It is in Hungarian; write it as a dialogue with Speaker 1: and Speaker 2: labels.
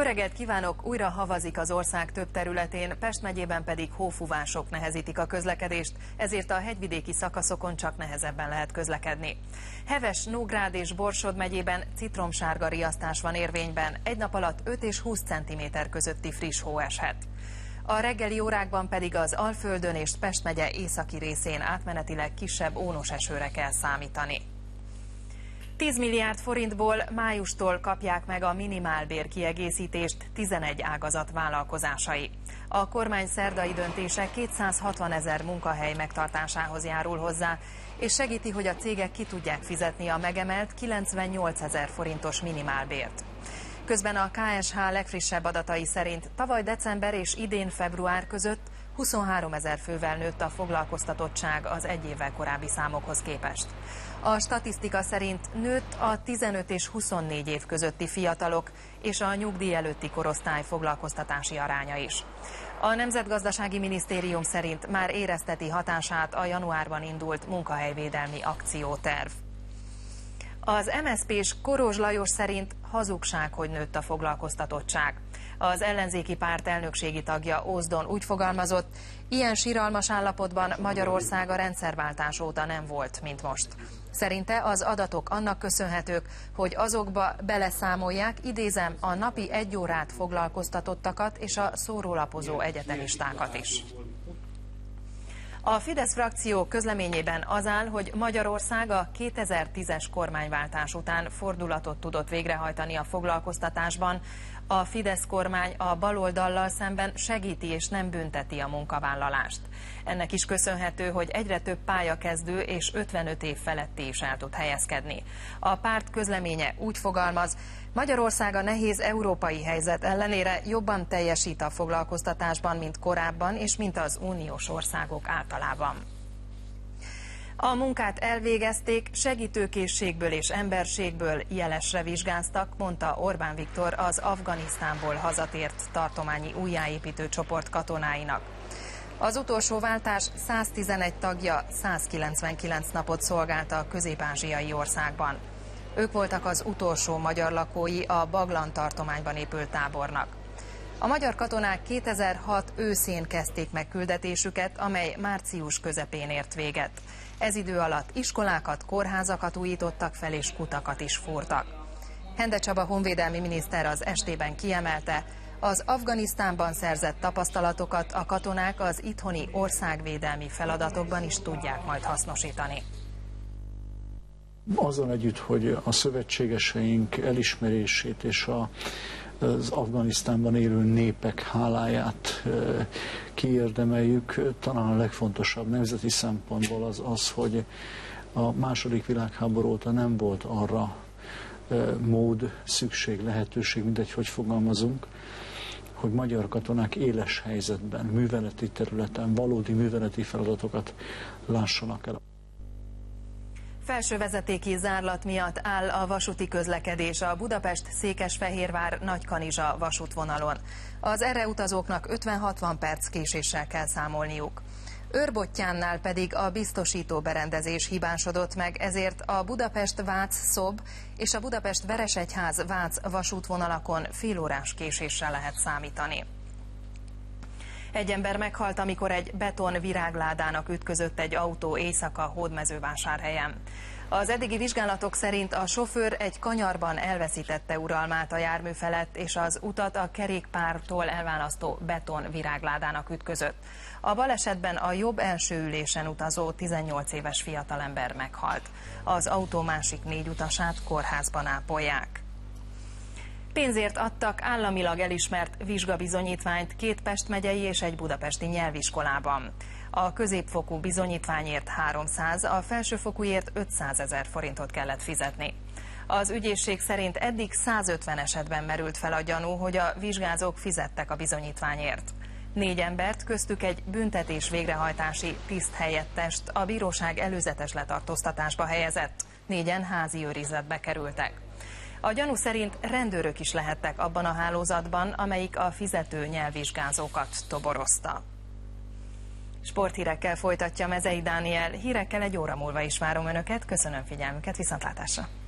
Speaker 1: reggelt kívánok! Újra havazik az ország több területén, Pest megyében pedig hófúvások nehezítik a közlekedést, ezért a hegyvidéki szakaszokon csak nehezebben lehet közlekedni. Heves, Nógrád és Borsod megyében citromsárga riasztás van érvényben, egy nap alatt 5 és 20 cm közötti friss hó eshet. A reggeli órákban pedig az Alföldön és Pest megye északi részén átmenetileg kisebb ónos esőre kell számítani. 10 milliárd forintból májustól kapják meg a minimálbér kiegészítést 11 ágazat vállalkozásai. A kormány szerdai döntése 260 000 munkahely megtartásához járul hozzá, és segíti, hogy a cégek ki tudják fizetni a megemelt 98 000 forintos minimálbért. Közben a KSH legfrissebb adatai szerint tavaly december és idén február között 23 000 fővel nőtt a foglalkoztatottság az egy évvel korábbi számokhoz képest. A statisztika szerint nőtt a 15 és 24 év közötti fiatalok és a nyugdíj előtti korosztály foglalkoztatási aránya is. A Nemzetgazdasági Minisztérium szerint már érezteti hatását a januárban indult munkahelyvédelmi akcióterv. Az MSZP-s Korozs Lajos szerint hazugság, hogy nőtt a foglalkoztatottság. Az ellenzéki párt elnökségi tagja Ózdon úgy fogalmazott, ilyen siralmas állapotban Magyarország a rendszerváltás óta nem volt, mint most. Szerinte az adatok annak köszönhetők, hogy azokba beleszámolják, idézem, a napi 1 órát foglalkoztatottakat és a szórólapozó egyetemistákat is. A Fidesz frakció közleményében az áll, hogy Magyarország a 2010-es kormányváltás után fordulatot tudott végrehajtani a foglalkoztatásban. A Fidesz kormány a baloldallal szemben segíti és nem bünteti a munkavállalást. Ennek is köszönhető, hogy egyre több pályakezdő és 55 év feletti is el tud helyezkedni. A párt közleménye úgy fogalmaz, Magyarország a nehéz európai helyzet ellenére jobban teljesít a foglalkoztatásban, mint korábban, és mint az uniós országok általában. A munkát elvégezték, segítőkészségből és emberségből jelesre vizsgáztak, mondta Orbán Viktor az Afganisztánból hazatért tartományi újjáépítő csoport katonáinak. Az utolsó váltás 111 tagja 199 napot szolgálta a közép-ázsiai országban. Ők voltak az utolsó magyar lakói a Baglan tartományban épült tábornak. A magyar katonák 2006 őszén kezdték meg küldetésüket, amely március közepén ért véget. Ez idő alatt iskolákat, kórházakat újítottak fel és kutakat is fúrtak. Hende Csaba honvédelmi miniszter az estében kiemelte, az Afganisztánban szerzett tapasztalatokat a katonák az itthoni országvédelmi feladatokban is tudják majd hasznosítani.
Speaker 2: Azzal együtt, hogy a szövetségeseink elismerését és az Afganisztánban élő népek háláját kiérdemeljük, talán a legfontosabb nemzeti szempontból az, hogy a II. Világháború óta nem volt arra mód, szükség, lehetőség, mindegy, hogy fogalmazunk, hogy magyar katonák éles helyzetben, műveleti területen, valódi műveleti feladatokat lássanak el.
Speaker 1: Felsővezetéki zárlat miatt áll a vasúti közlekedés a Budapest-Székesfehérvár-Nagykanizsa vasútvonalon. Az erre utazóknak 50-60 perc késéssel kell számolniuk. Őrbottyánnál pedig a biztosító berendezés hibásodott meg, ezért a Budapest-Vác-Szob és a Budapest-Veresegyház-Vác vasútvonalakon félórás késéssel lehet számítani. Egy ember meghalt, amikor egy beton virágládának ütközött egy autó éjszaka Hódmezővásárhelyen. Az eddigi vizsgálatok szerint a sofőr egy kanyarban elveszítette uralmát a jármű felett, és az utat a kerékpártól elválasztó beton virágládának ütközött. A balesetben a jobb első ülésen utazó 18 éves fiatalember meghalt. Az autó másik 4 utasát kórházban ápolják. Pénzért adtak államilag elismert vizsgabizonyítványt 2 Pest megyei és egy budapesti nyelviskolában. A középfokú bizonyítványért 300, a felsőfokúért 500 000 forintot kellett fizetni. Az ügyészség szerint eddig 150 esetben merült fel a gyanú, hogy a vizsgázók fizettek a bizonyítványért. 4 embert, köztük egy büntetés végrehajtási tiszthelyettest a bíróság előzetes letartóztatásba helyezett. 4-en házi őrizetbe kerültek. A gyanú szerint rendőrök is lehettek abban a hálózatban, amelyik a fizető nyelvvizsgázókat toborozta. Sporthírekkel folytatja Mezei Dániel, hírekkel egy óra múlva is várom Önöket, köszönöm figyelmüket, viszontlátásra!